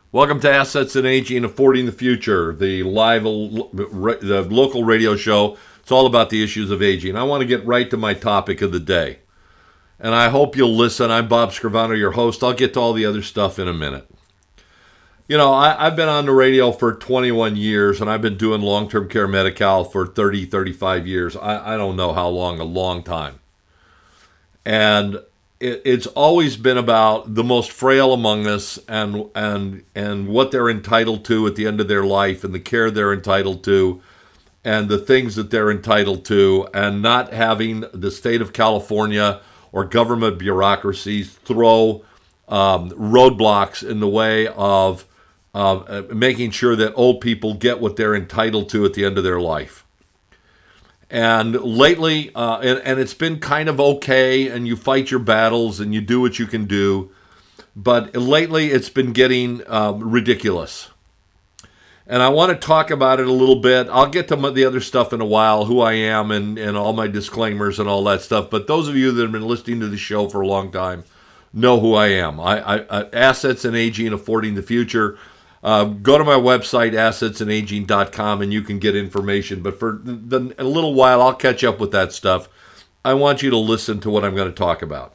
Welcome to Assets and Aging, Affording the Future, the local radio show. It's all about the issues of aging. I want to get right to my topic of the day, and I hope you'll listen. I'm Bob Scrivano, your host. I'll get to all the other stuff in a minute. You know, I've been on the radio for 21 years, and I've been doing long-term care Medi-Cal for 30, 35 years. I don't know how long, a long time. And it's always been about the most frail among us and what they're entitled to at the end of their life and the care they're entitled to and the things that they're entitled to, and not having the state of California or government bureaucracies throw roadblocks in the way of making sure that old people get what they're entitled to at the end of their life. And lately, and it's been kind of okay, and you fight your battles and you do what you can do, but lately it's been getting ridiculous. And I want to talk about it a little bit. I'll get to the other stuff in a while, who I am and all my disclaimers and all that stuff. But those of you that have been listening to the show for a long time know who I am. I Assets and Aging, Affording the Future. Go to my website, assetsandaging.com, and you can get information. But for a little while, I'll catch up with that stuff. I want you to listen to what I'm going to talk about.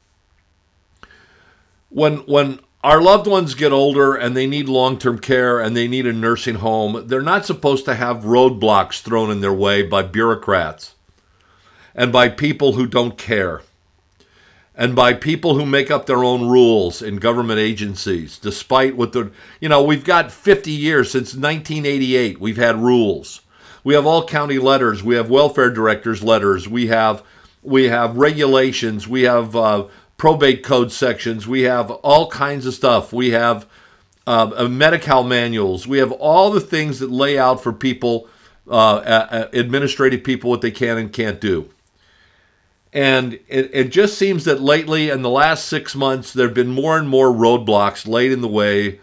When our loved ones get older and they need long-term care and they need a nursing home, they're not supposed to have roadblocks thrown in their way by bureaucrats and by people who don't care, and by people who make up their own rules in government agencies, despite what we've got 50 years, since 1988, we've had rules. We have all county letters, we have welfare directors' letters, we have regulations, we have probate code sections, we have all kinds of stuff. We have Medi-Cal manuals, we have all the things that lay out for people, administrative people, what they can and can't do. And it just seems that lately, in the last 6 months, there have been more and more roadblocks laid in the way,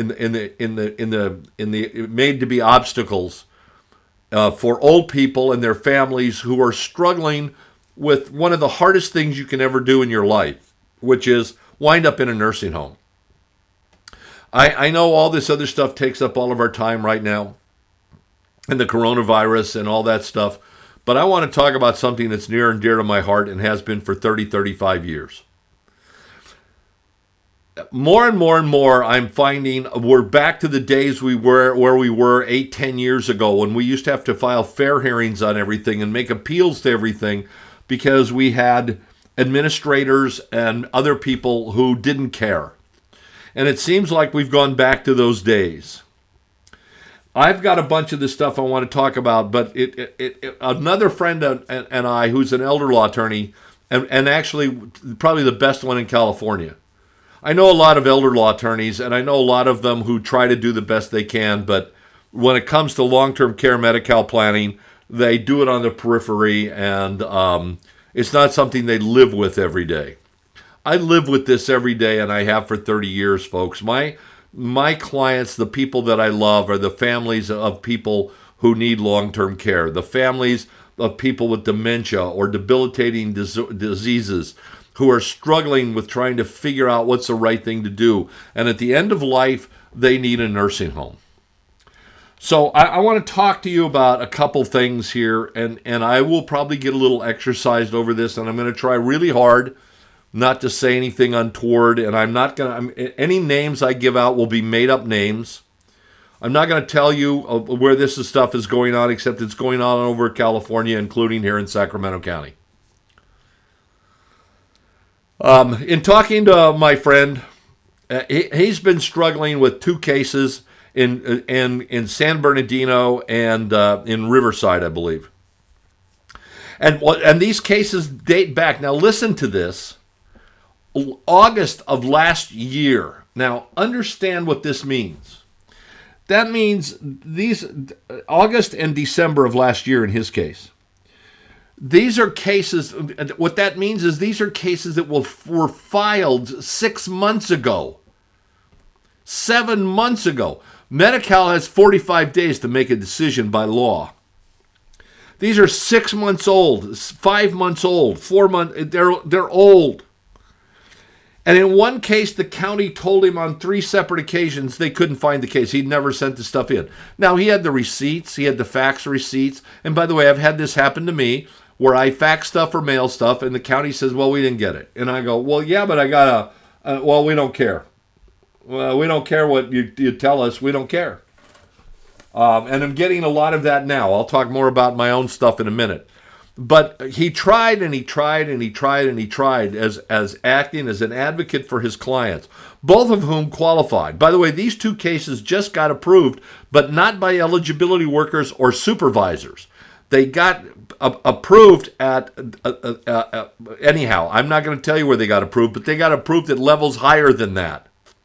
made to be obstacles for old people and their families who are struggling with one of the hardest things you can ever do in your life, which is wind up in a nursing home. I know all this other stuff takes up all of our time right now, and the coronavirus and all that stuff. But I want to talk about something that's near and dear to my heart and has been for 30, 35 years. More and more, I'm finding we're back to the days where we were 8, 10 years ago, when we used to have to file fair hearings on everything and make appeals to everything because we had administrators and other people who didn't care. And it seems like we've gone back to those days. I've got a bunch of this stuff I want to talk about, but another friend and I, who's an elder law attorney, and actually probably the best one in California. I know a lot of elder law attorneys, and I know a lot of them who try to do the best they can, but when it comes to long-term care Medi-Cal planning, they do it on the periphery, and it's not something they live with every day. I live with this every day, and I have for 30 years, folks. My clients, the people that I love, are the families of people who need long-term care, the families of people with dementia or debilitating diseases who are struggling with trying to figure out what's the right thing to do. And at the end of life, they need a nursing home. So I want to talk to you about a couple things here, and I will probably get a little exercised over this, and I'm going to try really hard not to say anything untoward, and I'm not going to, any names I give out will be made-up names. I'm not going to tell you where this stuff is going on, except it's going on over California, including here in Sacramento County. In talking to my friend, he's been struggling with 2 cases in San Bernardino and in Riverside, I believe. And these cases date back, now listen to this, August of last year. Now, understand what this means. That means these August and December of last year in his case. These are cases, what that means is these are cases that were filed 6 months ago. 7 months ago. Medi-Cal has 45 days to make a decision by law. These are 6 months old, 5 months old, 4 months, they're old. And in one case, the county told him on 3 separate occasions they couldn't find the case. He'd never sent the stuff in. Now, he had the receipts. He had the fax receipts. And by the way, I've had this happen to me where I fax stuff or mail stuff, and the county says, well, we didn't get it. And I go, well, yeah, but I got well, we don't care. Well, we don't care what you tell us. We don't care. And I'm getting a lot of that now. I'll talk more about my own stuff in a minute. But he tried and he tried and he tried and he tried as acting as an advocate for his clients, both of whom qualified. By the way, these 2 cases just got approved, but not by eligibility workers or supervisors. They got approved at, anyhow, I'm not going to tell you where they got approved, but they got approved at levels higher than that.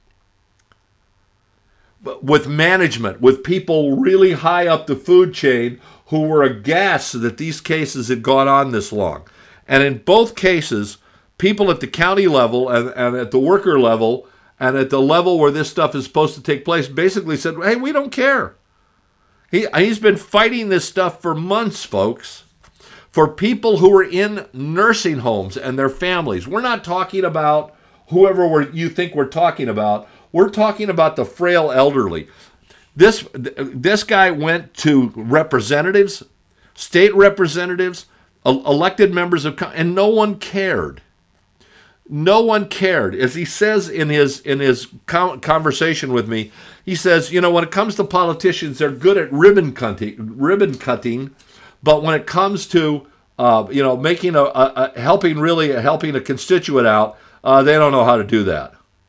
With management, with people really high up the food chain who were aghast that these cases had gone on this long. And in both cases, people at the county level and at the worker level and at the level where this stuff is supposed to take place basically said, hey, we don't care. He's been fighting this stuff for months, folks, for people who are in nursing homes and their families. We're not talking about whoever you think we're talking about. We're talking about the frail elderly. This guy went to representatives, state representatives, elected members of Congress, and no one cared. No one cared. As he says in his conversation with me, he says, when it comes to politicians, they're good at ribbon cutting, but when it comes to making helping a constituent out, they don't know how to do that.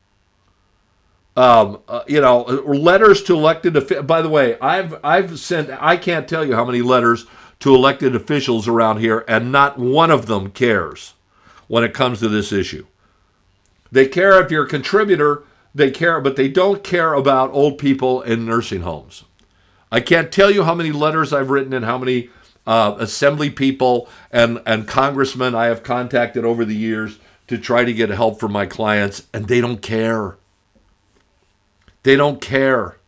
Letters to elected officials. By the way, I've sent, I can't tell you how many letters to elected officials around here, and not one of them cares when it comes to this issue. They care if you're a contributor, they care, but they don't care about old people in nursing homes. I can't tell you how many letters I've written and how many assembly people and congressmen I have contacted over the years to try to get help for my clients, and they don't care. They don't care.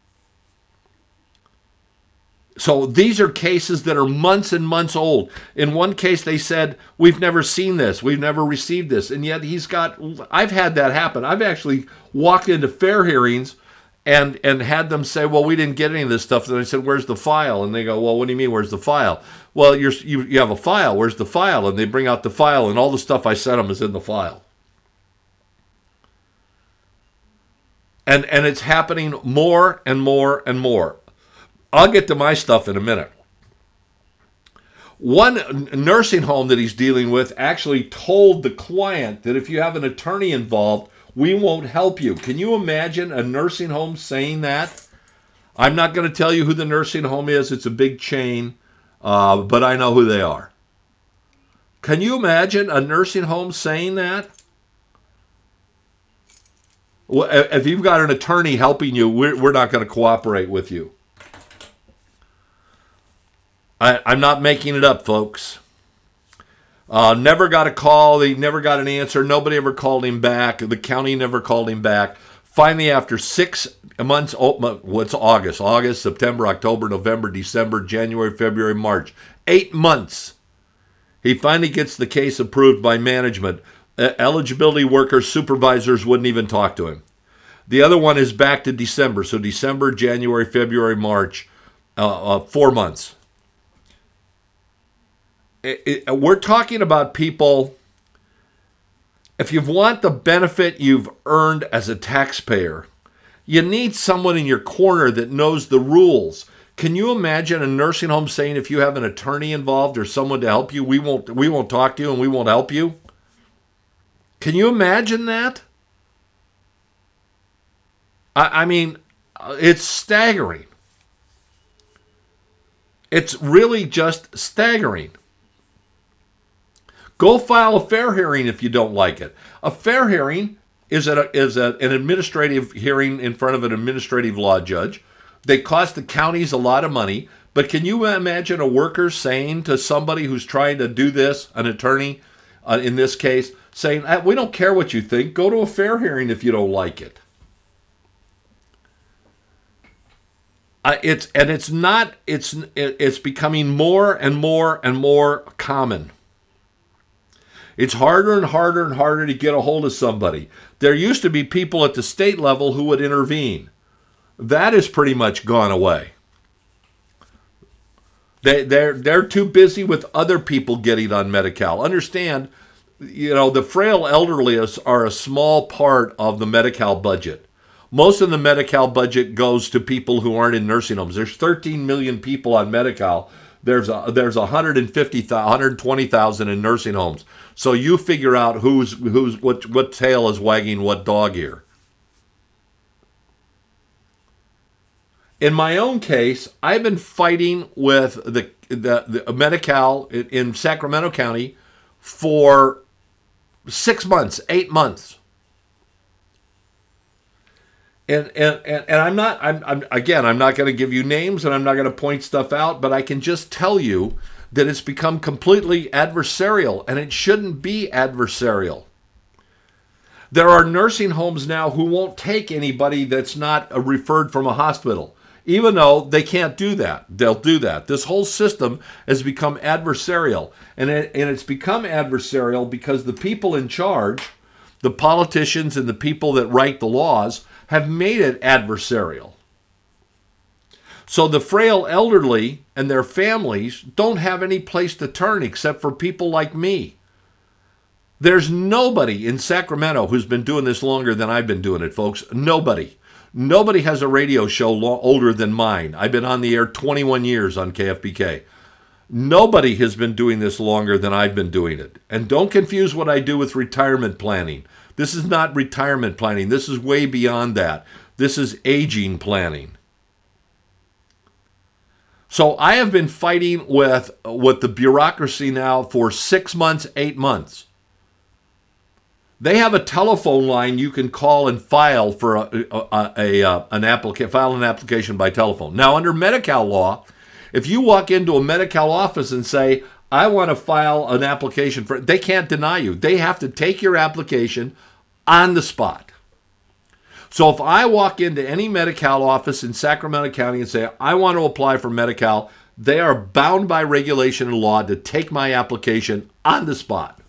So these are cases that are months and months old. In one case, they said, we've never seen this. We've never received this. And yet I've had that happen. I've actually walked into fair hearings and had them say, well, we didn't get any of this stuff. And I said, where's the file? And they go, well, what do you mean, where's the file? Well, you have a file. Where's the file? And they bring out the file, and all the stuff I sent them is in the file. And it's happening more and more and more. I'll get to my stuff in a minute. One nursing home that he's dealing with actually told the client that if you have an attorney involved, we won't help you. Can you imagine a nursing home saying that? I'm not going to tell you who the nursing home is. It's a big chain, but I know who they are. Can you imagine a nursing home saying that? Well, if you've got an attorney helping you, we're not going to cooperate with you. I'm not making it up, folks. Never got a call. They never got an answer. Nobody ever called him back. The county never called him back. Finally, after 6 months, what's August? August, September, October, November, December, January, February, March. 8 months. He finally gets the case approved by management. Eligibility workers, supervisors wouldn't even talk to him. The other one is back to December. So December, January, February, March, 4 months. We're talking about people, if you want the benefit you've earned as a taxpayer, you need someone in your corner that knows the rules. Can you imagine a nursing home saying if you have an attorney involved or someone to help you, we won't talk to you and we won't help you? Can you imagine that? I mean, it's staggering. It's really just staggering. Go file a fair hearing if you don't like it. A fair hearing is an administrative hearing in front of an administrative law judge. They cost the counties a lot of money. But can you imagine a worker saying to somebody who's trying to do this, an attorney in this case, saying, we don't care what you think. Go to a fair hearing if you don't like it. It's becoming more and more and more common. It's harder and harder and harder to get a hold of somebody. There used to be people at the state level who would intervene. That has pretty much gone away. They're too busy with other people getting on Medi-Cal. Understand, the frail elderly are a small part of the Medi-Cal budget. Most of the Medi-Cal budget goes to people who aren't in nursing homes. There's 13 million people on Medi-Cal. There's 120,000 in nursing homes. So you figure out what tail is wagging what dog here. In my own case, I've been fighting with the Medi-Cal in Sacramento County for 6 months, 8 months. And I'm not going to give you names and I'm not going to point stuff out, but I can just tell you that it's become completely adversarial, and it shouldn't be adversarial. There are nursing homes now who won't take anybody that's not referred from a hospital, even though they can't do that. They'll do that. This whole system has become adversarial, and it's become adversarial because the people in charge, the politicians and the people that write the laws, have made it adversarial. So the frail elderly and their families don't have any place to turn except for people like me. There's nobody in Sacramento who's been doing this longer than I've been doing it, folks. Nobody. Nobody has a radio show older than mine. I've been on the air 21 years on KFBK. Nobody has been doing this longer than I've been doing it. And don't confuse what I do with retirement planning. This is not retirement planning. This is way beyond that. This is aging planning. So I have been fighting with the bureaucracy now for 6 months, 8 months. They have a telephone line you can call and file for an application by telephone. Now, under Medi-Cal law, if you walk into a Medi-Cal office and say, I want to file an application they can't deny you. They have to take your application on the spot. So if I walk into any Medi-Cal office in Sacramento County and say, I want to apply for Medi-Cal, they are bound by regulation and law to take my application on the spot.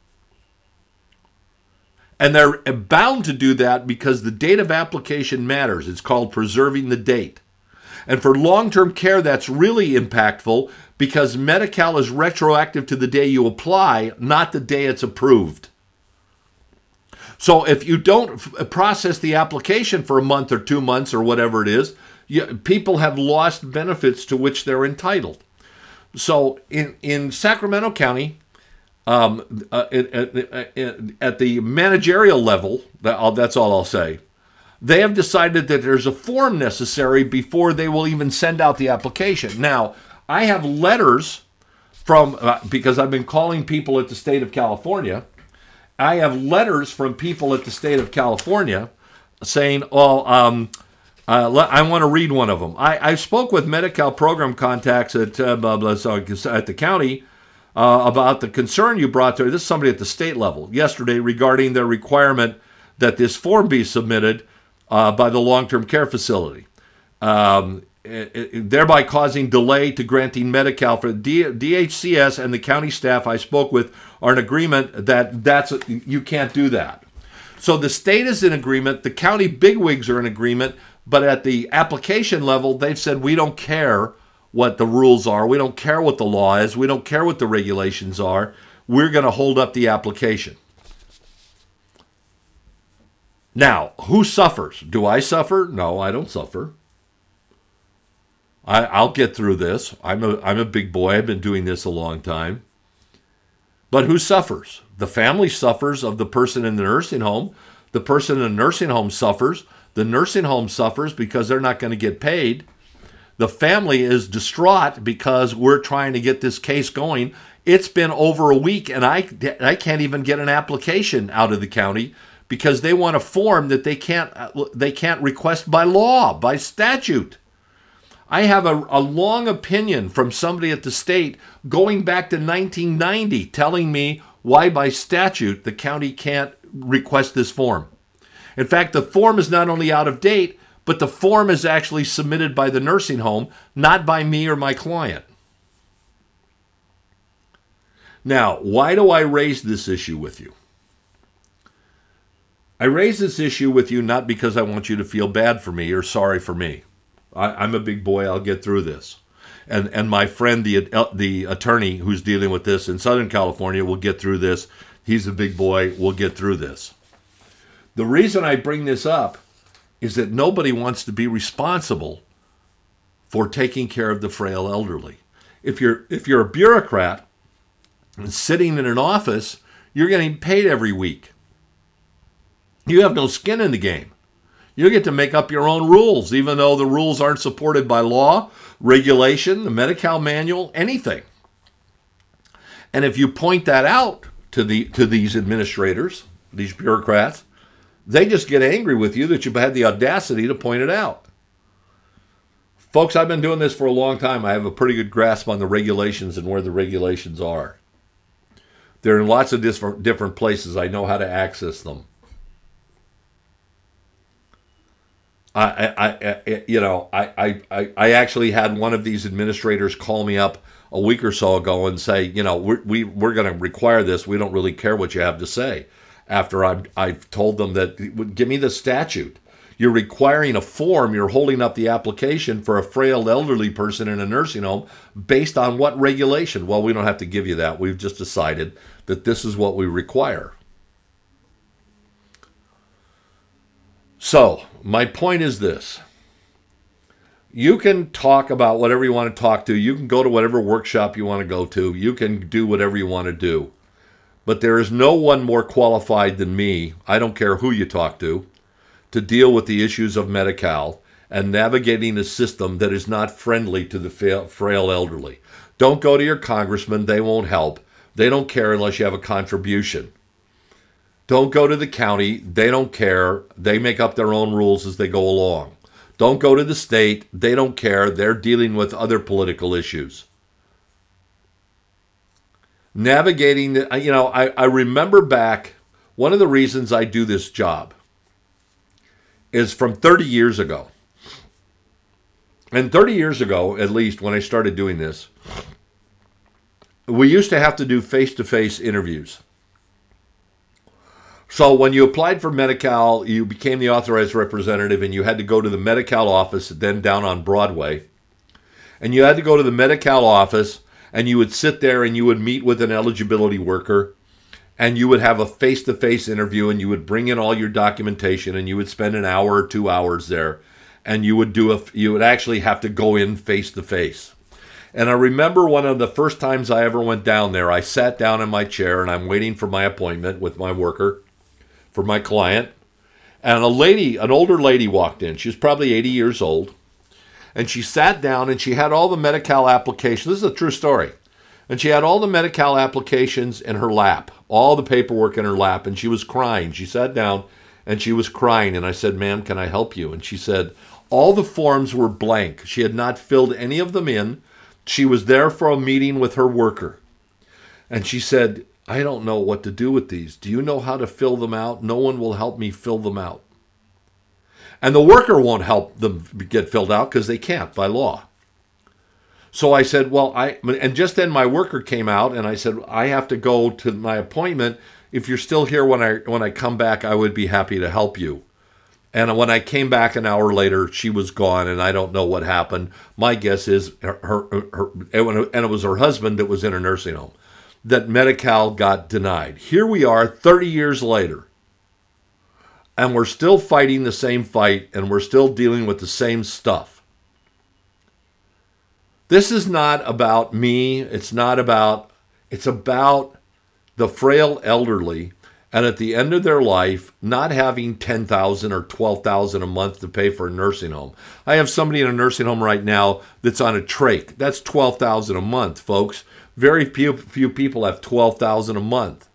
And they're bound to do that because the date of application matters. It's called preserving the date. And for long-term care, that's really impactful because Medi-Cal is retroactive to the day you apply, not the day it's approved. So if you don't process the application for a month or 2 months or whatever it is, people have lost benefits to which they're entitled. So in Sacramento County, at the managerial level, that's all I'll say, they have decided that there's a form necessary before they will even send out the application. Now, I have letters from, because I've been calling people at the state of California, I have letters from people at the state of California saying, I want to read one of them. I spoke with Medi-Cal program contacts at the county about the concern you brought to this is somebody at the state level yesterday regarding their requirement that this form be submitted by the long-term care facility, thereby causing delay to granting Medi-Cal. For DHCS and the county staff I spoke with are in agreement that you can't do that. So the state is in agreement, the county bigwigs are in agreement, but at the application level, they've said we don't care what the rules are, we don't care what the law is, we don't care what the regulations are, we're going to hold up the application. Now, who suffers? Do I suffer? No, I don't suffer. I'll get through this. I'm a big boy. I've been doing this a long time. But who suffers? The family suffers of the person in the nursing home. The person in the nursing home suffers. The nursing home suffers because they're not going to get paid. The family is distraught because we're trying to get this case going. It's been over a week, and I can't even get an application out of the county because they want a form that they can't request by law, by statute. I have a long opinion from somebody at the state going back to 1990 telling me why by statute the county can't request this form. In fact, the form is not only out of date, but the form is actually submitted by the nursing home, not by me or my client. Now, why do I raise this issue with you? I raise this issue with you not because I want you to feel bad for me or sorry for me. I'm a big boy. I'll get through this. And my friend, the attorney who's dealing with this in Southern California, will get through this. He's a big boy. We'll get through this. The reason I bring this up is that nobody wants to be responsible for taking care of the frail elderly. If you're a bureaucrat and sitting in an office, you're getting paid every week. You have no skin in the game. You get to make up your own rules, even though the rules aren't supported by law, regulation, the Medi-Cal manual, anything. And if you point that out to these administrators, these bureaucrats, they just get angry with you that you've had the audacity to point it out. Folks, I've been doing this for a long time. I have a pretty good grasp on the regulations and where the regulations are. They're in lots of different places. I know how to access them. I actually had one of these administrators call me up a week or so ago and say, we're going to require this. We don't really care what you have to say. After I've told them that, give me the statute. You're requiring a form. You're holding up the application for a frail elderly person in a nursing home based on what regulation? Well, we don't have to give you that. We've just decided that this is what we require. So, my point is this. You can talk about whatever you want to talk to. You can go to whatever workshop you want to go to. You can do whatever you want to do. But there is no one more qualified than me, I don't care who you talk to deal with the issues of Medi-Cal and navigating a system that is not friendly to the frail elderly. Don't go to your congressman. They won't help. They don't care unless you have a contribution. Don't go to the county. They don't care. They make up their own rules as they go along. Don't go to the state. They don't care. They're dealing with other political issues. Navigating, I remember back, one of the reasons I do this job is from 30 years ago. And 30 years ago, at least, when I started doing this, we used to have to do face-to-face interviews. So when you applied for Medi-Cal, you became the authorized representative, and you had to go to the Medi-Cal office, then down on Broadway. And you had to go to the Medi-Cal office, and you would sit there and you would meet with an eligibility worker, and you would have a face-to-face interview, and you would bring in all your documentation, and you would spend an hour or 2 hours there, and you would actually have to go in face-to-face. And I remember one of the first times I ever went down there, I sat down in my chair, and I'm waiting for my appointment with my worker, for my client, and an older lady walked in. She was probably 80 years old, and she sat down, and she had all the Medi-Cal applications. This is a true story. And she had all the Medi-Cal applications in her lap, all the paperwork in her lap, and she was crying. She sat down, and she was crying, and I said, "Ma'am, can I help you?" And she said, all the forms were blank. She had not filled any of them in. She was there for a meeting with her worker. And she said, "I don't know what to do with these. Do you know how to fill them out? No one will help me fill them out." And the worker won't help them get filled out because they can't by law. So I said, and just then my worker came out and I said, "I have to go to my appointment. If you're still here when I come back, I would be happy to help you." And when I came back an hour later, she was gone, and I don't know what happened. My guess is and it was her husband that was in a nursing home, that Medi-Cal got denied. Here we are 30 years later, and we're still fighting the same fight, and we're still dealing with the same stuff. This is not about me. It's about the frail elderly, and at the end of their life, not having $10,000 or $12,000 a month to pay for a nursing home. I have somebody in a nursing home right now that's on a trach. That's $12,000 a month, folks. Very few people have $12,000 a month.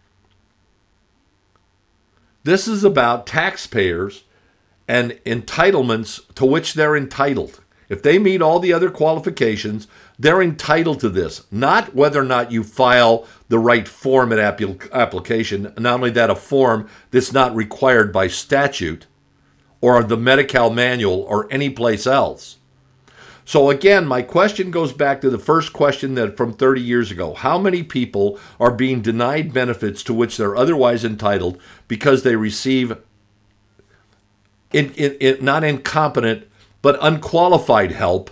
This is about taxpayers and entitlements to which they're entitled. If they meet all the other qualifications, they're entitled to this. Not whether or not you file the right form at application. Not only that, a form that's not required by statute or the Medi-Cal manual or any place else. So again, my question goes back to the first question that from 30 years ago. How many people are being denied benefits to which they're otherwise entitled because they receive not incompetent, but unqualified help?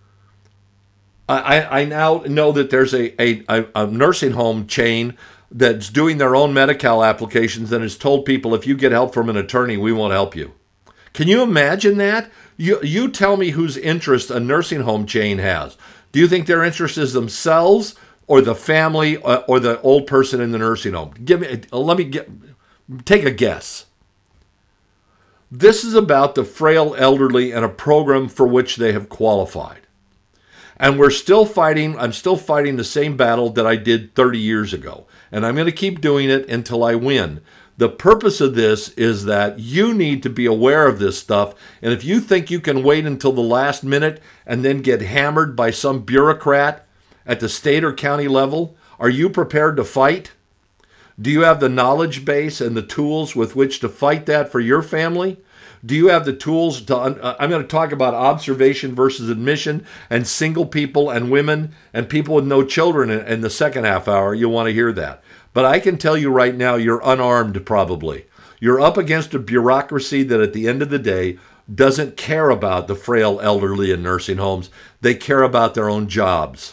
I now know that there's a nursing home chain that's doing their own Medi-Cal applications and has told people, if you get help from an attorney, we won't help you. Can you imagine that? You tell me whose interest a nursing home chain has. Do you think their interest is themselves or the family or the old person in the nursing home? Take a guess. This is about the frail elderly and a program for which they have qualified. And I'm still fighting the same battle that I did 30 years ago. And I'm going to keep doing it until I win. The purpose of this is that you need to be aware of this stuff. And if you think you can wait until the last minute and then get hammered by some bureaucrat at the state or county level, are you prepared to fight? Do you have the knowledge base and the tools with which to fight that for your family? Do you have the tools to, I'm going to talk about observation versus admission and single people and women and people with no children in the second half hour. You'll want to hear that. But I can tell you right now, you're unarmed probably. You're up against a bureaucracy that at the end of the day doesn't care about the frail elderly in nursing homes. They care about their own jobs.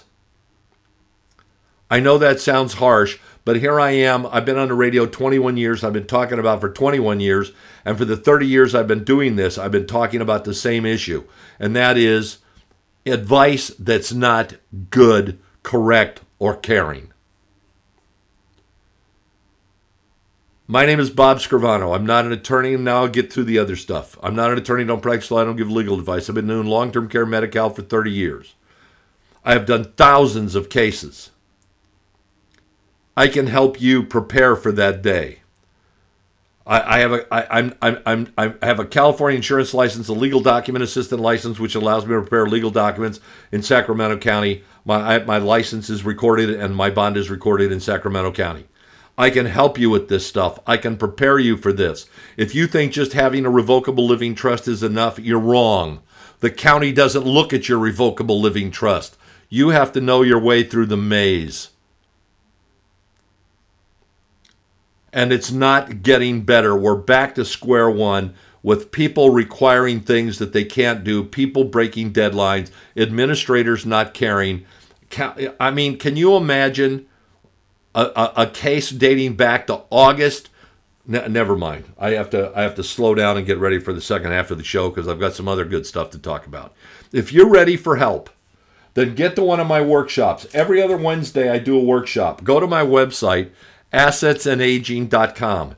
I know that sounds harsh, but here I am. I've been on the radio 21 years. I've been talking about for 21 years. And for the 30 years I've been doing this, I've been talking about the same issue. And that is advice that's not good, correct, or caring. My name is Bob Scrivano. I'm not an attorney, and now I'll get through the other stuff. I'm not an attorney, don't practice law, I don't give legal advice. I've been doing long-term care Medi-Cal for 30 years. I have done thousands of cases. I can help you prepare for that day. I have a California insurance license, a legal document assistant license, which allows me to prepare legal documents in Sacramento County. My license is recorded and my bond is recorded in Sacramento County. I can help you with this stuff. I can prepare you for this. If you think just having a revocable living trust is enough, you're wrong. The county doesn't look at your revocable living trust. You have to know your way through the maze. And it's not getting better. We're back to square one with people requiring things that they can't do, people breaking deadlines, administrators not caring. I mean, can you imagine a case dating back to August? Never mind. I have to slow down and get ready for the second half of the show because I've got some other good stuff to talk about. If you're ready for help, then get to one of my workshops. Every other Wednesday I do a workshop. Go to my website, AssetsAndAging.com.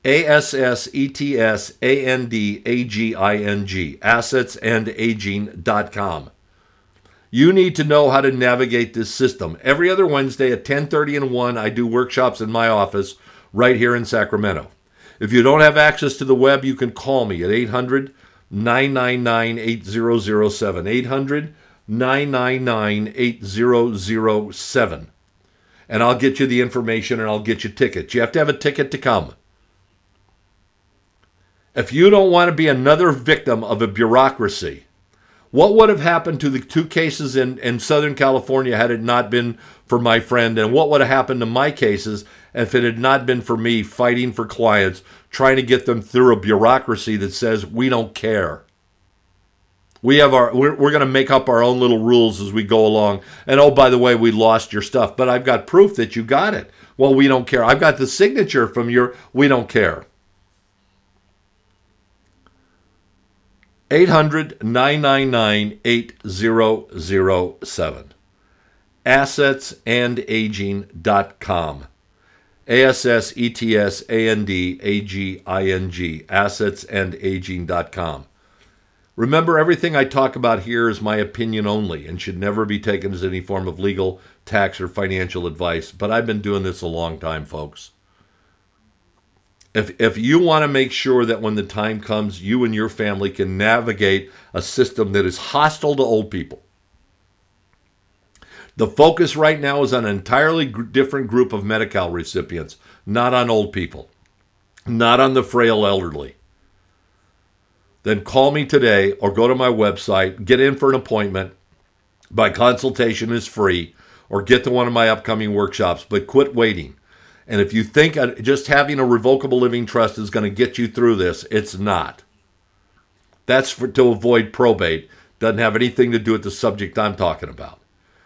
AssetsAndAging. AssetsAndAging.com. You need to know how to navigate this system. Every other Wednesday at 10:30 and 1, I do workshops in my office right here in Sacramento. If you don't have access to the web, you can call me at 800-999-8007. 800-999-8007. And I'll get you the information and I'll get you tickets. You have to have a ticket to come. If you don't want to be another victim of a bureaucracy, what would have happened to the two cases in Southern California had it not been for my friend? And what would have happened to my cases if it had not been for me fighting for clients, trying to get them through a bureaucracy that says we don't care? We're going to make up our own little rules as we go along. And oh, by the way, we lost your stuff, but I've got proof that you got it. Well, we don't care. I've got the signature from we don't care. 800-999-8007. AssetsAndAging.com. AssetsAndAging. AssetsAndAging.com. Remember, everything I talk about here is my opinion only and should never be taken as any form of legal, tax, or financial advice. But I've been doing this a long time, folks. If you want to make sure that when the time comes, you and your family can navigate a system that is hostile to old people, the focus right now is on an entirely different group of Medi-Cal recipients, not on old people, not on the frail elderly. Then call me today or go to my website, get in for an appointment, My consultation is free, or get to one of my upcoming workshops, but quit waiting. And if you think just having a revocable living trust is going to get you through this, it's not. That's to avoid probate. Doesn't have anything to do with the subject I'm talking about.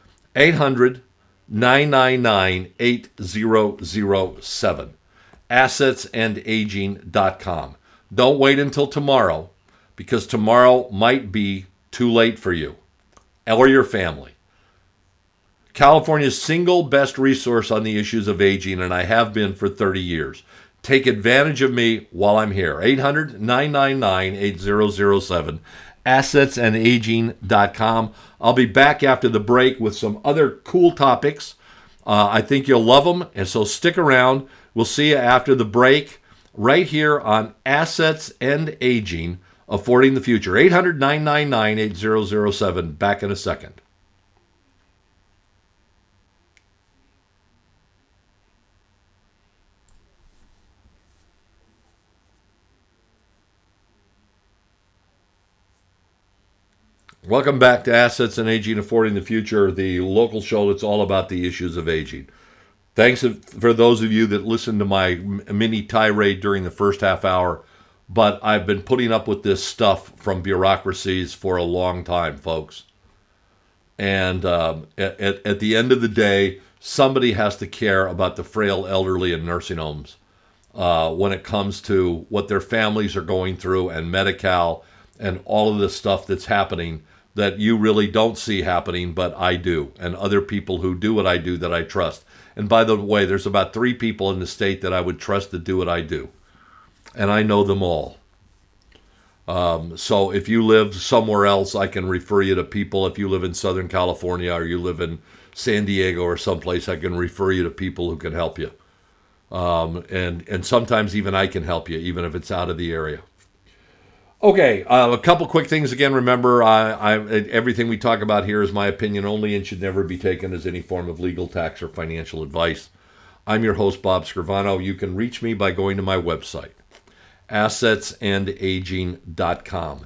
800-999-8007. AssetsAndAging.com. Don't wait until tomorrow, because tomorrow might be too late for you or your family. California's single best resource on the issues of aging, and I have been for 30 years. Take advantage of me while I'm here. 800-999-8007. AssetsAndAging.com. I'll be back after the break with some other cool topics. I think you'll love them, and so stick around. We'll see you after the break right here on Assets and Aging, Affording the Future. 800-999-8007. Back in a second. Welcome back to Assets and Aging, Affording the Future, the local show that's all about the issues of aging. Thanks for those of you that listened to my mini tirade during the first half hour, but I've been putting up with this stuff from bureaucracies for a long time, folks. And at the end of the day, somebody has to care about the frail elderly in nursing homes when it comes to what their families are going through and Medi-Cal and all of the stuff that's happening that you really don't see happening, but I do, and other people who do what I do that I trust. And by the way, there's about 3 people in the state that I would trust to do what I do, and I know them all. So if you live somewhere else, I can refer you to people. If you live in Southern California or you live in San Diego or someplace, I can refer you to people who can help you. And sometimes even I can help you, even if it's out of the area. Okay, a couple quick things again. Remember, everything we talk about here is my opinion only and should never be taken as any form of legal, tax, or financial advice. I'm your host, Bob Scrivano. You can reach me by going to my website, AssetsAndAging.com.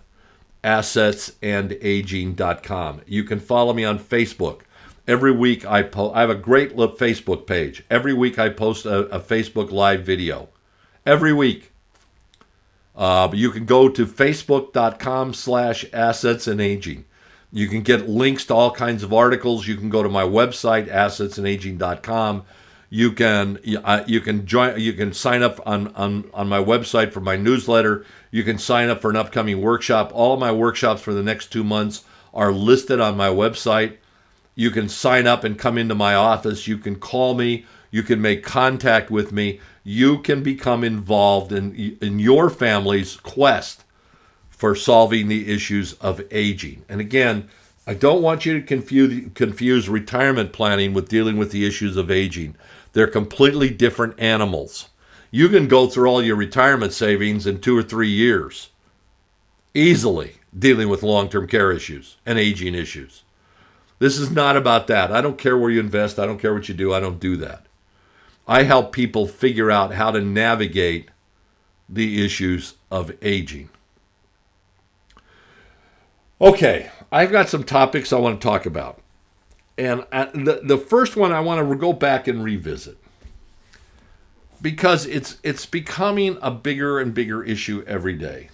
AssetsAndAging.com. You can follow me on Facebook. Every week I have a great Facebook page. Every week I post a Facebook Live video. Every week. You can go to facebook.com/assetsandaging. You can get links to all kinds of articles. You can go to my website, AssetsAndAging.com. You can join. You can sign up on my website for my newsletter. You can sign up for an upcoming workshop. All of my workshops for the next 2 months are listed on my website. You can sign up and come into my office. You can call me. You can make contact with me. You can become involved in your family's quest for solving the issues of aging. And again, I don't want you to confuse retirement planning with dealing with the issues of aging. They're completely different animals. You can go through all your retirement savings in 2 or 3 years, easily dealing with long-term care issues and aging issues. This is not about that. I don't care where you invest. I don't care what you do. I don't do that. I help people figure out how to navigate the issues of aging. Okay, I've got some topics I want to talk about. And the first one I want to go back and revisit, because it's becoming a bigger and bigger issue every day.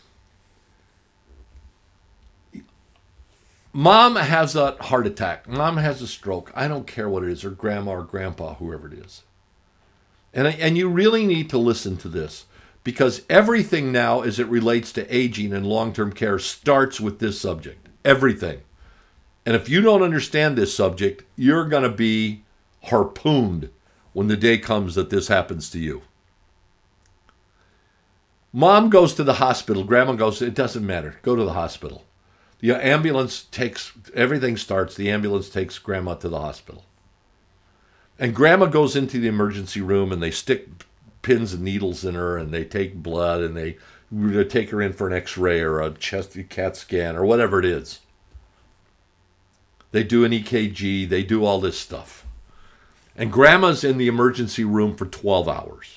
Mom has a heart attack. Mom has a stroke. I don't care what it is, or grandma or grandpa, whoever it is. And you really need to listen to this, because everything now as it relates to aging and long-term care starts with this subject. Everything. And if you don't understand this subject, you're going to be harpooned when the day comes that this happens to you. Mom goes to the hospital. Grandma goes, it doesn't matter. Go to the hospital. The ambulance everything starts. The ambulance takes grandma to the hospital. And grandma goes into the emergency room and they stick pins and needles in her and they take blood and they take her in for an x-ray or a chest CAT scan or whatever it is. They do an EKG. They do all this stuff. And grandma's in the emergency room for 12 hours.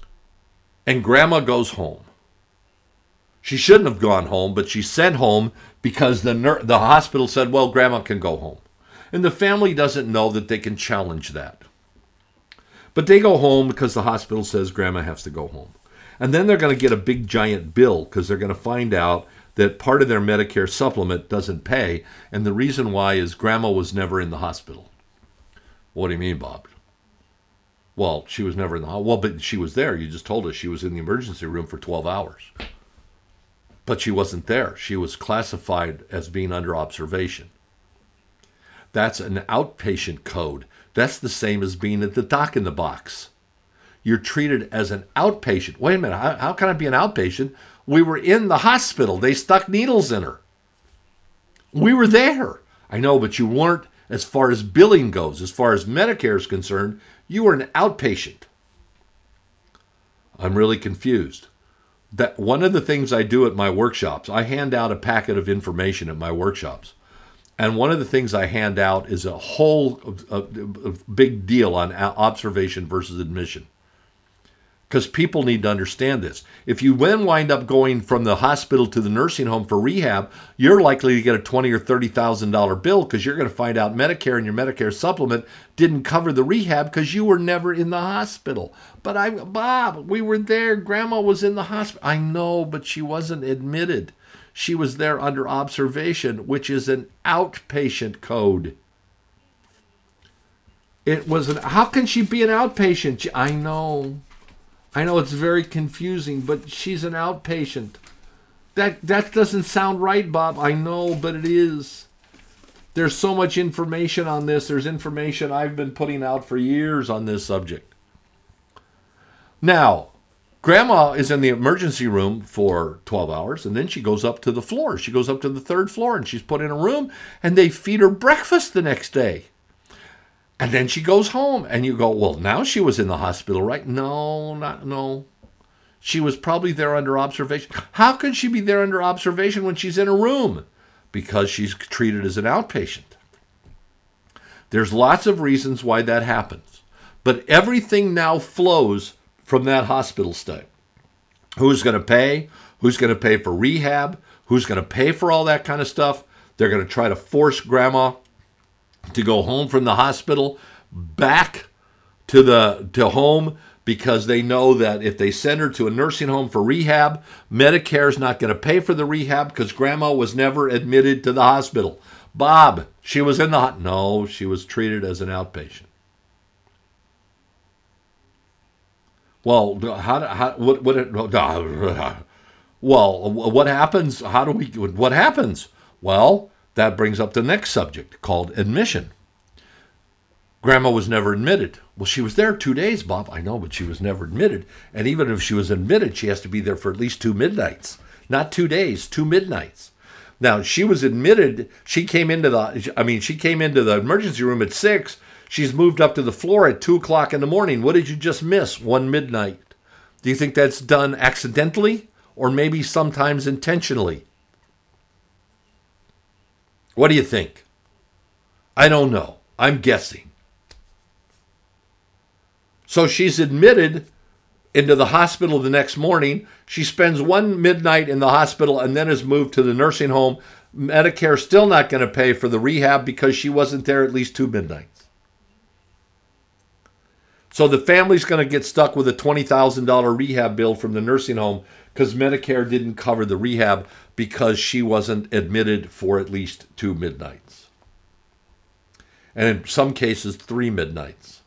And grandma goes home. She shouldn't have gone home, but she's sent home because the hospital said, well, grandma can go home. And the family doesn't know that they can challenge that. But they go home because the hospital says grandma has to go home. And then they're going to get a big giant bill because they're going to find out that part of their Medicare supplement doesn't pay. And the reason why is grandma was never in the hospital. What do you mean, Bob? Well, she was never in the hospital. Well, but she was there. You just told us she was in the emergency room for 12 hours. But she wasn't there. She was classified as being under observation. That's an outpatient code. That's the same as being at the doc in the box. You're treated as an outpatient. Wait a minute, how can I be an outpatient? We were in the hospital. They stuck needles in her. We were there. I know, but you weren't, as far as billing goes, as far as Medicare is concerned, you were an outpatient. I'm really confused. That one of the things I do at my workshops, I hand out a packet of information at my workshops. And one of the things I hand out is a whole big deal on observation versus admission. Because people need to understand this. If you then wind up going from the hospital to the nursing home for rehab, you're likely to get a $20,000 or $30,000 bill because you're going to find out Medicare and your Medicare supplement didn't cover the rehab because you were never in the hospital. But Bob, we were there. Grandma was in the hospital. I know, but she wasn't admitted. She was there under observation, which is an outpatient code. How can she be an outpatient? I know it's very confusing, but she's an outpatient. That doesn't sound right, Bob. I know, but it is. There's so much information on this. There's information I've been putting out for years on this subject. Now, grandma is in the emergency room for 12 hours, and then she goes up to the floor. She goes up to the third floor, and she's put in a room, and they feed her breakfast the next day. And then she goes home, and you go, well, now she was in the hospital, right? No. She was probably there under observation. How can she be there under observation when she's in a room? Because she's treated as an outpatient. There's lots of reasons why that happens. But everything now flows from that hospital stay. Who's going to pay? Who's going to pay for rehab? Who's going to pay for all that kind of stuff? They're going to try to force grandma to go home from the hospital back to home because they know that if they send her to a nursing home for rehab, Medicare's not going to pay for the rehab because grandma was never admitted to the hospital. Bob, she was in the no, she was treated as an outpatient. Well, what happens? What happens? Well, that brings up the next subject called admission. Grandma was never admitted. Well, she was there 2 days, Bob. I know, but she was never admitted. And even if she was admitted, she has to be there for at least 2 midnights. Not 2 days, 2 midnights. Now, she was admitted. She came into the emergency room at 6. She's moved up to the floor at 2 o'clock in the morning. What did you just miss? 1 midnight. Do you think that's done accidentally or maybe sometimes intentionally? What do you think? I don't know. I'm guessing. So she's admitted into the hospital the next morning. She spends 1 midnight in the hospital and then is moved to the nursing home. Medicare's still not going to pay for the rehab because she wasn't there at least 2 midnights. So the family's going to get stuck with a $20,000 rehab bill from the nursing home because Medicare didn't cover the rehab because she wasn't admitted for at least 2 midnights. And in some cases, 3 midnights.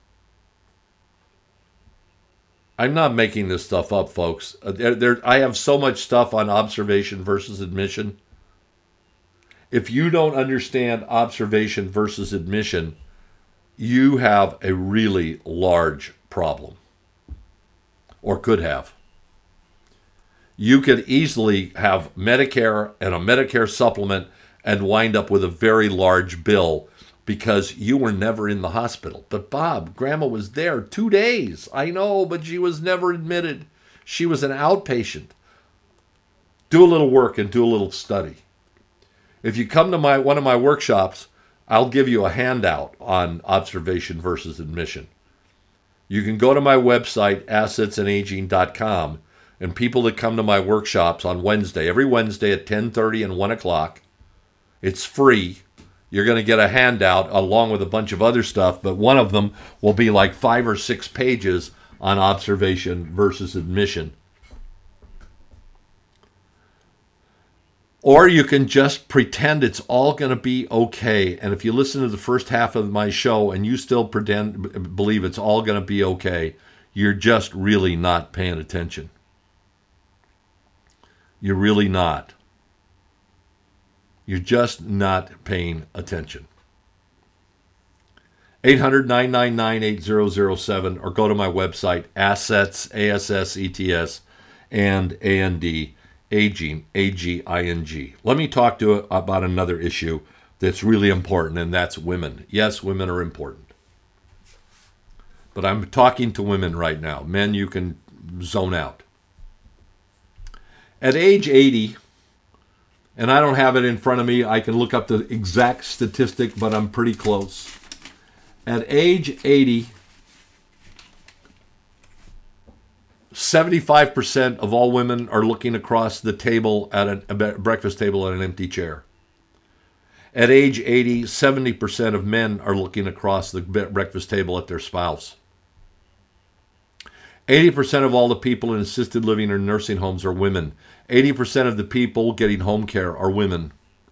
I'm not making this stuff up, folks. I have so much stuff on observation versus admission. If you don't understand observation versus admission, you have a really large problem. Or could have. You could easily have Medicare and a Medicare supplement and wind up with a very large bill because you were never in the hospital. But Bob, grandma was there 2 days. I know, but she was never admitted. She was an outpatient. Do a little work and do a little study. If you come to one of my workshops, I'll give you a handout on observation versus admission. You can go to my website, assetsandaging.com, and people that come to my workshops on Wednesday, every Wednesday at 10:30 and 1 o'clock, It's free. You're going to get a handout along with a bunch of other stuff, but one of them will be like 5 or 6 pages on observation versus admission. Or you can just pretend it's all going to be okay. And if you listen to the first half of my show and you still believe it's all going to be okay, you're just really not paying attention. You're really not. You're just not paying attention. 800-999-8007 or go to my website, Assets, A-S-S-E-T-S, and A-N-D, Aging, A-G-I-N-G. Let me talk to you about another issue that's really important, and that's women. Yes, women are important. But I'm talking to women right now. Men, you can zone out. At age 80, and I don't have it in front of me, I can look up the exact statistic, but I'm pretty close. At age 80, 75% of all women are looking across the table at a breakfast table at an empty chair. At age 80, 70% of men are looking across the breakfast table at their spouse. 80% of all the people in assisted living or nursing homes are women. 80% of the people getting home care are women.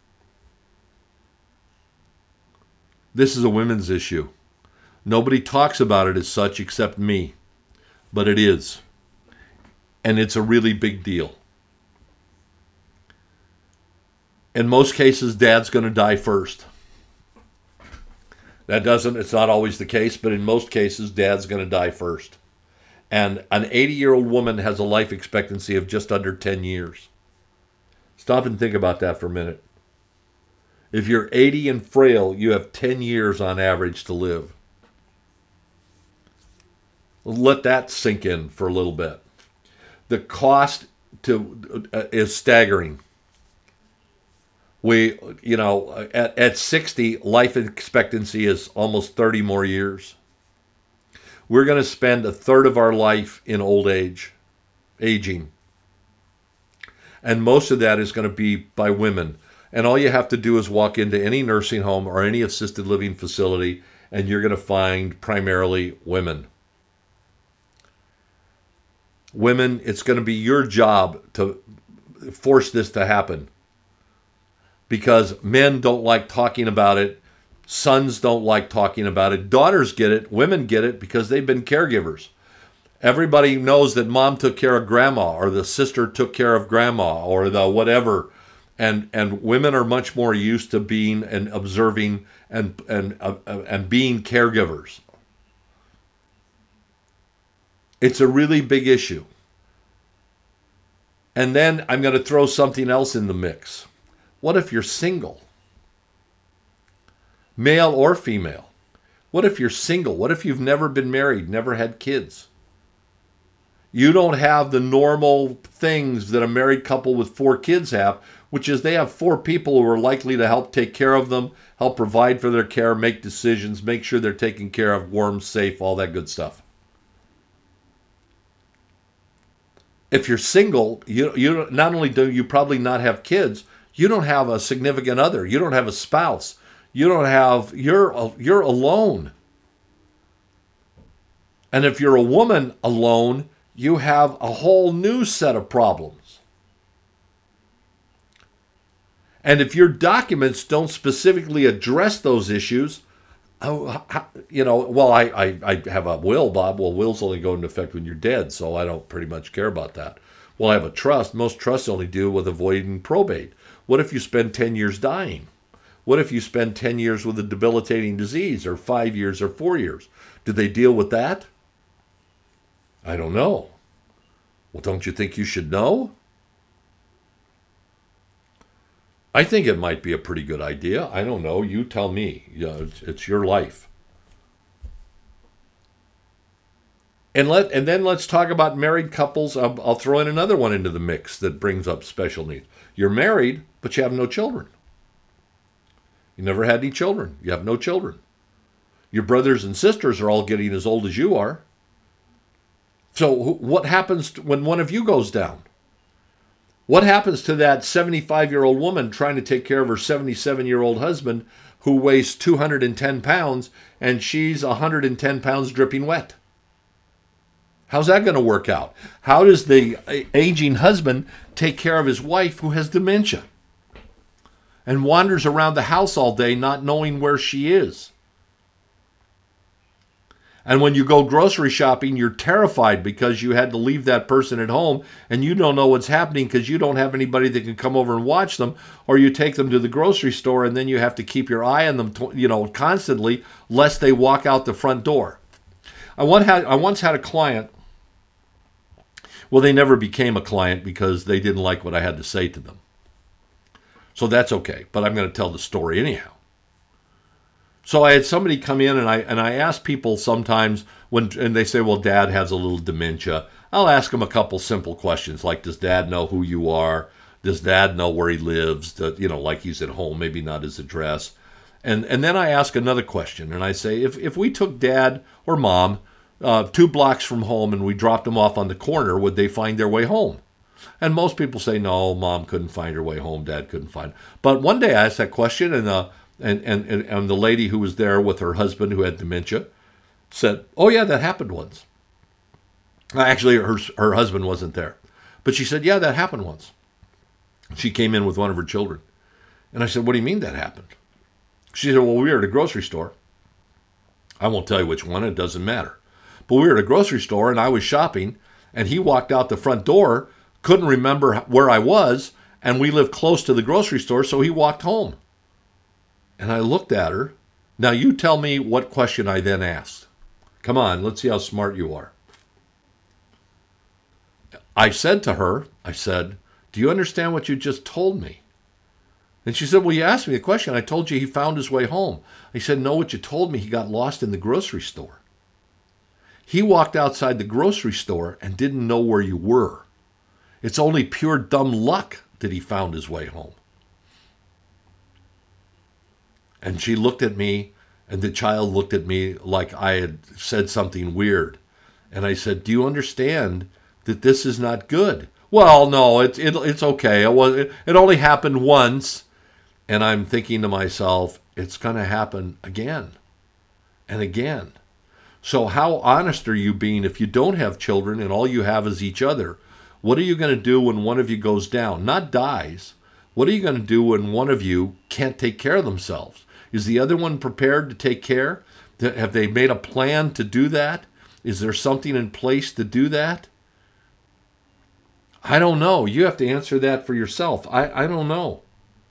This is a women's issue. Nobody talks about it as such except me, but it is. And it's a really big deal. In most cases, dad's going to die first. It's not always the case, but in most cases, dad's going to die first. And an 80-year-old woman has a life expectancy of just under 10 years. Stop and think about that for a minute. If you're 80 and frail, you have 10 years on average to live. Let that sink in for a little bit. The cost is staggering. At 60, life expectancy is almost 30 more years. We're going to spend a third of our life in old age, aging. And most of that is going to be by women. And all you have to do is walk into any nursing home or any assisted living facility, and you're going to find primarily women. Women, it's going to be your job to force this to happen. Because men don't like talking about it. Sons don't like talking about it. Daughters get it. Women get it because they've been caregivers. Everybody knows that mom took care of grandma, or the sister took care of grandma, or the whatever. And women are much more used to being and observing and being caregivers. It's a really big issue. And then I'm going to throw something else in the mix. What if you're single? Male or female? What if you're single? What if you've never been married, never had kids? You don't have the normal things that a married couple with 4 kids have, which is they have 4 people who are likely to help take care of them, help provide for their care, make decisions, make sure they're taken care of, warm, safe, all that good stuff. If you're single, you not only do you probably not have kids, you don't have a significant other. You don't have a spouse. You're alone. And if you're a woman alone, you have a whole new set of problems. And if your documents don't specifically address those issues, I have a will, Bob. Well, wills only go into effect when you're dead, so I don't pretty much care about that. Well, I have a trust. Most trusts only deal with avoiding probate. What if you spend 10 years dying? What if you spend 10 years with a debilitating disease, or 5 years, or 4 years? Do they deal with that? I don't know. Well, don't you think you should know? I think it might be a pretty good idea. I don't know. You tell me. It's your life. And then let's talk about married couples. I'll throw in another one into the mix that brings up special needs. You're married, but you have no children. You never had any children. You have no children. Your brothers and sisters are all getting as old as you are. So what happens when one of you goes down? What happens to that 75-year-old woman trying to take care of her 77-year-old husband who weighs 210 pounds and she's 110 pounds dripping wet? How's that going to work out? How does the aging husband take care of his wife who has dementia and wanders around the house all day not knowing where she is? And when you go grocery shopping, you're terrified because you had to leave that person at home and you don't know what's happening because you don't have anybody that can come over and watch them, or you take them to the grocery store and then you have to keep your eye on them, constantly, lest they walk out the front door. I once had a client. Well, they never became a client because they didn't like what I had to say to them. So that's okay, but I'm going to tell the story anyhow. So I had somebody come in and I ask people sometimes and they say, well, Dad has a little dementia. I'll ask them a couple simple questions like, does Dad know who you are? Does Dad know where he lives? Like he's at home, maybe not his address. And then I ask another question and I say, if we took Dad or Mom 2 blocks from home and we dropped them off on the corner, would they find their way home? And most people say, no, Mom couldn't find her way home, Dad couldn't find her. But one day I asked that question and the lady who was there with her husband who had dementia said, oh yeah, that happened once. Actually, her husband wasn't there. But she said, yeah, that happened once. She came in with one of her children. And I said, what do you mean that happened? She said, well, we were at a grocery store. I won't tell you which one, it doesn't matter. But we were at a grocery store and I was shopping and he walked out the front door, couldn't remember where I was, and we lived close to the grocery store, so he walked home. And I looked at her. Now you tell me what question I then asked. Come on, let's see how smart you are. I said to her, do you understand what you just told me? And she said, well, you asked me a question. I told you he found his way home. I said, no, what you told me, he got lost in the grocery store. He walked outside the grocery store and didn't know where you were. It's only pure dumb luck that he found his way home. And she looked at me, and the child looked at me like I had said something weird. And I said, do you understand that this is not good? Well, no, it's okay. It only happened once. And I'm thinking to myself, it's going to happen again and again. So how honest are you being if you don't have children and all you have is each other? What are you going to do when one of you goes down? Not dies. What are you going to do when one of you can't take care of themselves? Is the other one prepared to take care? Have they made a plan to do that? Is there something in place to do that? I don't know. You have to answer that for yourself. I don't know.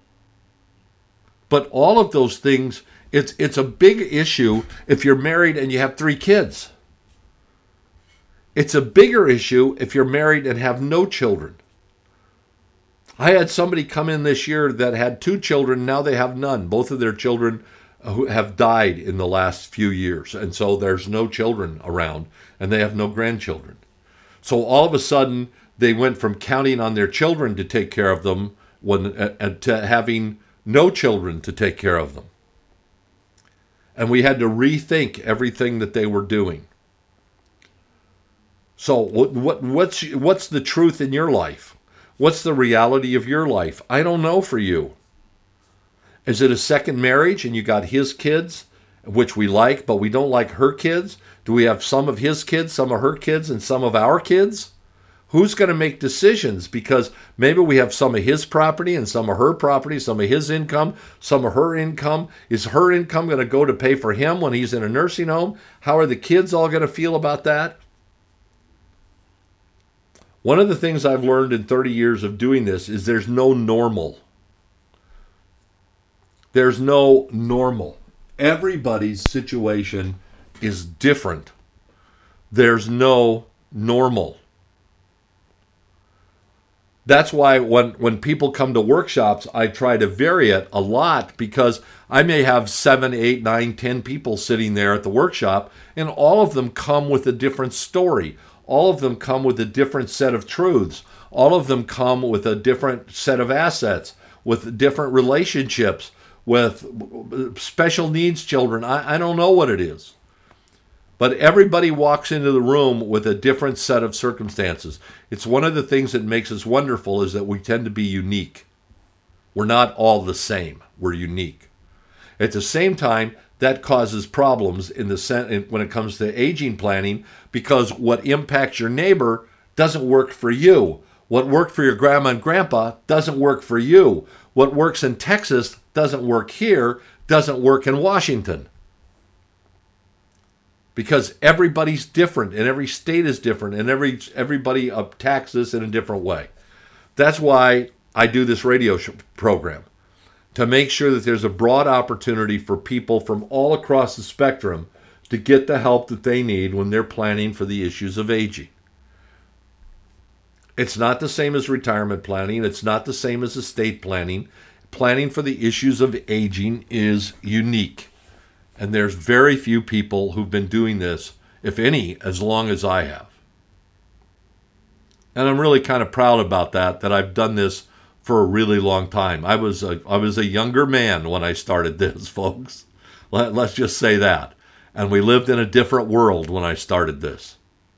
But all of those things, it's a big issue if you're married and you have 3 kids. It's a bigger issue if you're married and have no children. I had somebody come in this year that had 2 children. Now they have none. Both of their children who have died in the last few years. And so there's no children around and they have no grandchildren. So all of a sudden they went from counting on their children to take care of them to having no children to take care of them. And we had to rethink everything that they were doing. So what's the truth in your life? What's the reality of your life? I don't know for you. Is it a second marriage and you got his kids, which we like, but we don't like her kids? Do we have some of his kids, some of her kids, and some of our kids? Who's going to make decisions? Because maybe we have some of his property and some of her property, some of his income, some of her income. Is her income going to go to pay for him when he's in a nursing home? How are the kids all going to feel about that? One of the things I've learned in 30 years of doing this is there's no normal. There's no normal. Everybody's situation is different. There's no normal. That's why when people come to workshops, I try to vary it a lot because I may have 7, 8, 9, 10 people sitting there at the workshop, and all of them come with a different story. All of them come with a different set of truths. All of them come with a different set of assets, with different relationships, with special needs children. I don't know what it is. But everybody walks into the room with a different set of circumstances. It's one of the things that makes us wonderful is that we tend to be unique. We're not all the same. We're unique. At the same time, that causes problems when it comes to aging planning, because what impacts your neighbor doesn't work for you. What worked for your grandma and grandpa doesn't work for you. What works in Texas doesn't work here, doesn't work in Washington. Because everybody's different, and every state is different, and everybody attacks this in a different way. That's why I do this radio program, to make sure that there's a broad opportunity for people from all across the spectrum to get the help that they need when they're planning for the issues of aging. It's not the same as retirement planning. It's not the same as estate planning. Planning for the issues of aging is unique. And there's very few people who've been doing this, if any, as long as I have. And I'm really kind of proud about that I've done this for a really long time. I was a younger man when I started this, folks. Let's just say that. And we lived in a different world when I started this.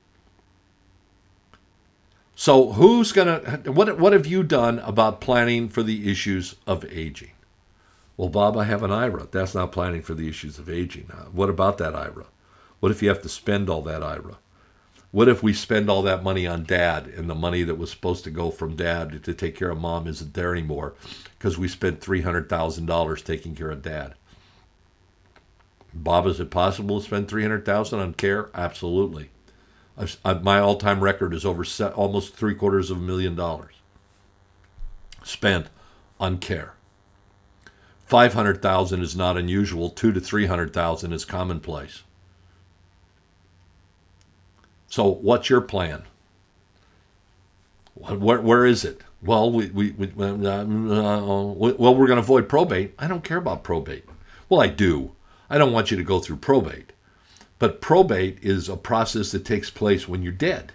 So what have you done about planning for the issues of aging? Well, Bob, I have an IRA. That's not planning for the issues of aging. What about that IRA? What if you have to spend all that IRA? What if we spend all that money on Dad, and the money that was supposed to go from Dad to take care of Mom isn't there anymore because we spent $300,000 taking care of Dad? Bob, is it possible to spend $300,000 on care? Absolutely. My all-time record is over almost $750,000 spent on care. $500,000 is not unusual. $200,000 to $300,000 is commonplace. So, what's your plan? Where is it? Well, we're going to avoid probate. I don't care about probate. Well, I do. I don't want you to go through probate. But probate is a process that takes place when you're dead.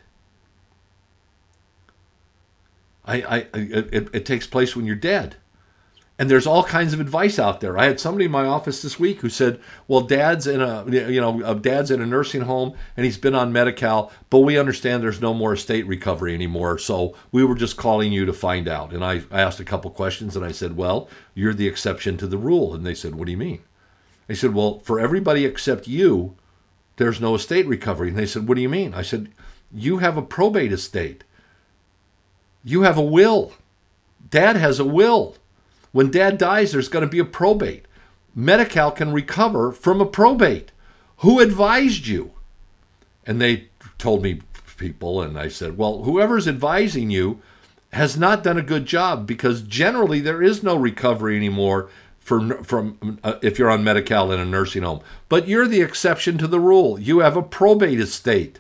It takes place when you're dead. And there's all kinds of advice out there. I had somebody in my office this week who said, well, dad's in a nursing home and he's been on Medi-Cal, but we understand there's no more estate recovery anymore. So we were just calling you to find out. And I asked a couple questions and I said, well, you're the exception to the rule. And they said, what do you mean? I said, well, for everybody except you, there's no estate recovery. And they said, what do you mean? I said, you have a probate estate. You have a will. Dad has a will. When Dad dies, there's going to be a probate. Medi-Cal can recover from a probate. Who advised you? And they told me people, and I said, well, whoever's advising you has not done a good job, because generally there is no recovery anymore from if you're on Medi-Cal in a nursing home. But you're the exception to the rule. You have a probate estate.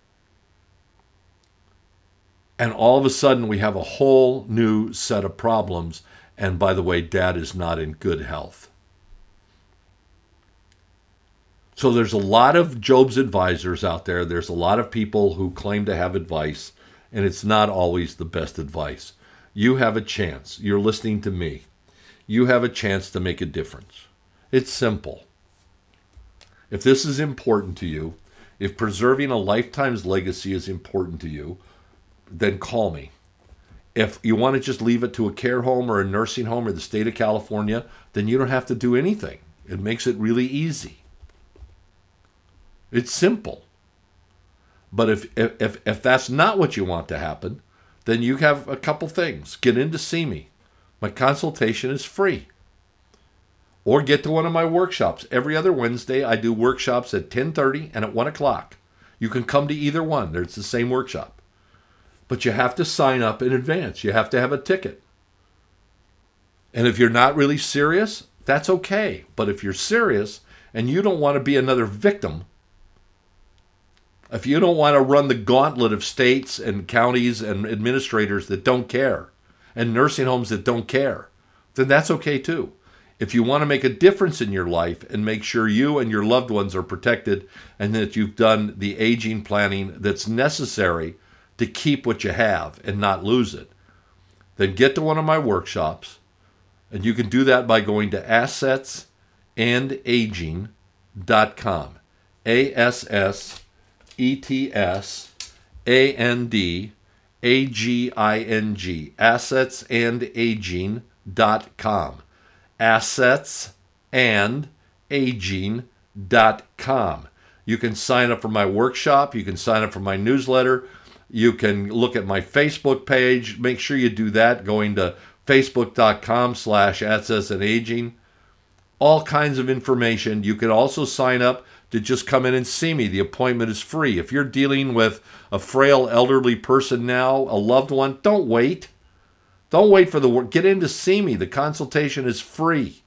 And all of a sudden we have a whole new set of problems. And by the way, Dad is not in good health. So there's a lot of Job's advisors out there. There's a lot of people who claim to have advice, and it's not always the best advice. You have a chance. You're listening to me. You have a chance to make a difference. It's simple. If this is important to you, if preserving a lifetime's legacy is important to you, then call me. If you want to just leave it to a care home or a nursing home or the state of California, then you don't have to do anything. It makes it really easy. It's simple. But if that's not what you want to happen, then you have a couple things. Get in to see me. My consultation is free. Or get to one of my workshops. Every other Wednesday, I do workshops at 10:30 and at 1 o'clock. You can come to either one. It's the same workshop. But you have to sign up in advance. You have to have a ticket. And if you're not really serious, that's okay. But if you're serious and you don't want to be another victim, if you don't want to run the gauntlet of states and counties and administrators that don't care, and nursing homes that don't care, then that's okay too. If you want to make a difference in your life and make sure you and your loved ones are protected and that you've done the aging planning that's necessary to keep what you have and not lose it, then get to one of my workshops. And you can do that by going to assetsandaging.com. AssetsAndAging, AssetsAndAging.com. Assetsandaging.com. You can sign up for my workshop. You can sign up for my newsletter. You can look at my Facebook page. Make sure you do that, going to facebook.com/assetsandaging. All kinds of information. You can also sign up to just come in and see me. The appointment is free. If you're dealing with a frail elderly person now, a loved one, don't wait. Don't wait for the work. Get in to see me. The consultation is free.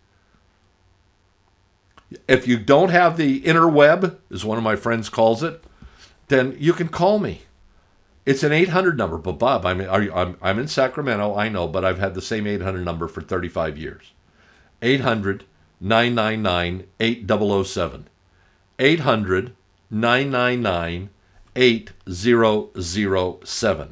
If you don't have the interweb, as one of my friends calls it, then you can call me. It's an 800 number. But Bob, I'm in Sacramento, I know, but I've had the same 800 number for 35 years. 800-999-8007. 800-999-8007.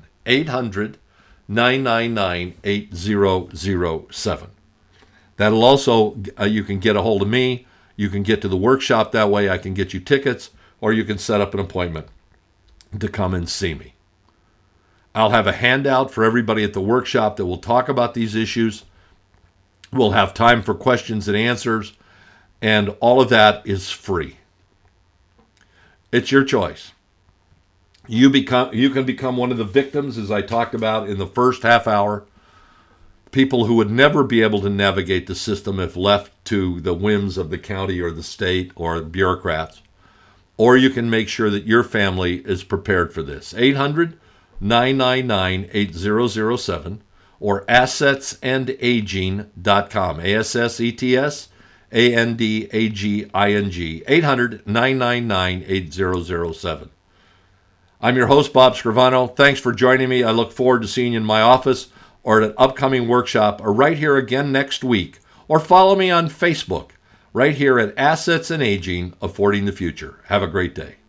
800-999-8007. That'll also, you can get a hold of me. You can get to the workshop that way. I can get you tickets, or you can set up an appointment to come and see me. I'll have a handout for everybody at the workshop that will talk about these issues. We'll have time for questions and answers, and all of that is free. It's your choice. You can become one of the victims, as I talked about in the first half hour, people who would never be able to navigate the system if left to the whims of the county or the state or bureaucrats. Or you can make sure that your family is prepared for this. 800-999-8007 or assetsandaging.com. AssetsAndaging. 800-999-8007. I'm your host, Bob Scrivano. Thanks for joining me. I look forward to seeing you in my office or at an upcoming workshop, or right here again next week. Or follow me on Facebook, right here at Assets and Aging, Affording the Future. Have a great day.